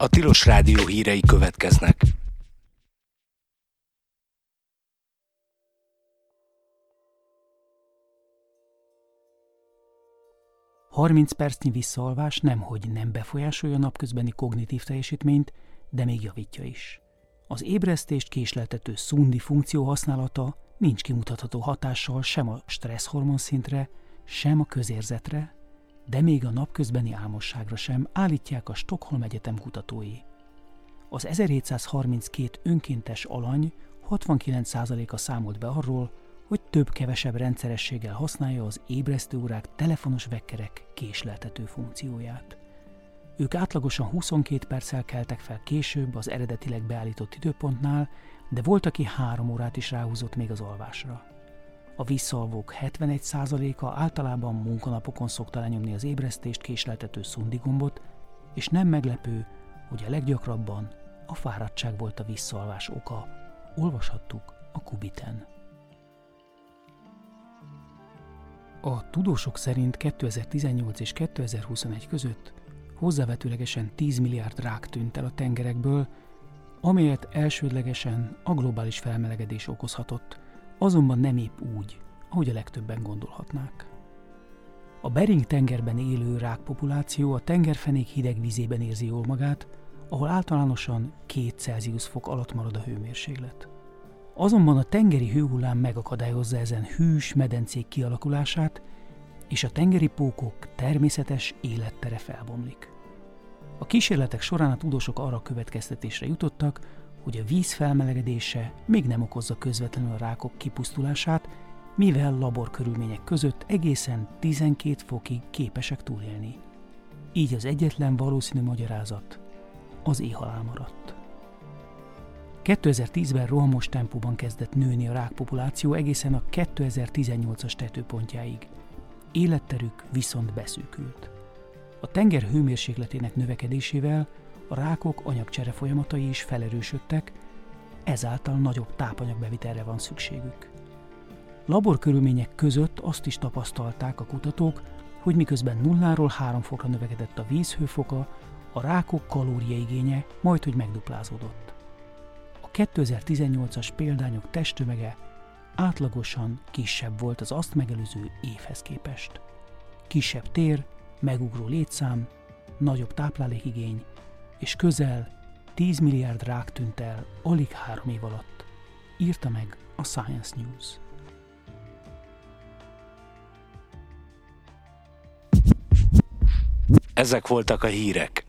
A Tilos Rádió hírei következnek. "30 percnyi visszaalvás nemhogy nem befolyásolja a napközbeni kognitív teljesítményt, de még javítja is. Az ébresztést késleltető szundi funkció használata nincs kimutatható hatással sem a stresszhormon szintre, sem a közérzetre, de még a napközbeni álmosságra sem, állítják a Stockholm Egyetem kutatói. Az 1732 önkéntes alany 69%-a számolt be arról, hogy több-kevesebb rendszerességgel használja az ébresztőórák telefonos vekkerek késleltető funkcióját. Ők átlagosan 22 perccel keltek fel később az eredetileg beállított időpontnál, de volt, aki 3 órát is ráhúzott még az alvásra. A visszaalvók 71%-a általában munkanapokon szokta lenyomni az ébresztést késleltető szundi gombot, és nem meglepő, hogy a leggyakrabban a fáradtság volt a visszaalvás oka. Olvashattuk a Kubiten. A tudósok szerint 2018 és 2021 között hozzávetőlegesen 10 milliárd rák tűnt el a tengerekből, amelyet elsődlegesen a globális felmelegedés okozhatott, azonban nem épp úgy, ahogy a legtöbben gondolhatnák. A Bering-tengerben élő rákpopuláció a tengerfenék hideg vízében érzi jól magát, ahol általánosan 2 Celsius fok alatt marad a hőmérséklet. Azonban a tengeri hőhullám megakadályozza ezen hűs medencék kialakulását, és a tengeri pókok természetes élettere felbomlik. A kísérletek során a tudósok arra a következtetésre jutottak, hogy a víz felmelegedése még nem okozza közvetlenül a rákok kipusztulását, mivel laborkörülmények között egészen 12 fokig képesek túlélni. Így az egyetlen valószínű magyarázat az éhhalál maradt. 2010-ben rohamos tempóban kezdett nőni a rákpopuláció egészen a 2018-as tetőpontjáig. Életterük viszont beszűkült. A tenger hőmérsékletének növekedésével a rákok anyagcsere folyamatai is felerősödtek, ezáltal nagyobb tápanyagbevitelre van szükségük. Laborkörülmények között azt is tapasztalták a kutatók, hogy miközben 0-ról 3 fokra növekedett a vízhőfoka, a rákok kalóriaigénye majdhogy megduplázódott. A 2018-as példányok testtömege átlagosan kisebb volt az azt megelőző évhez képest. Kisebb tér, megugró létszám, nagyobb táplálékigény, és közel 10 milliárd rák tűnt el alig 3 év alatt, írta meg a Science News. Ezek voltak a hírek.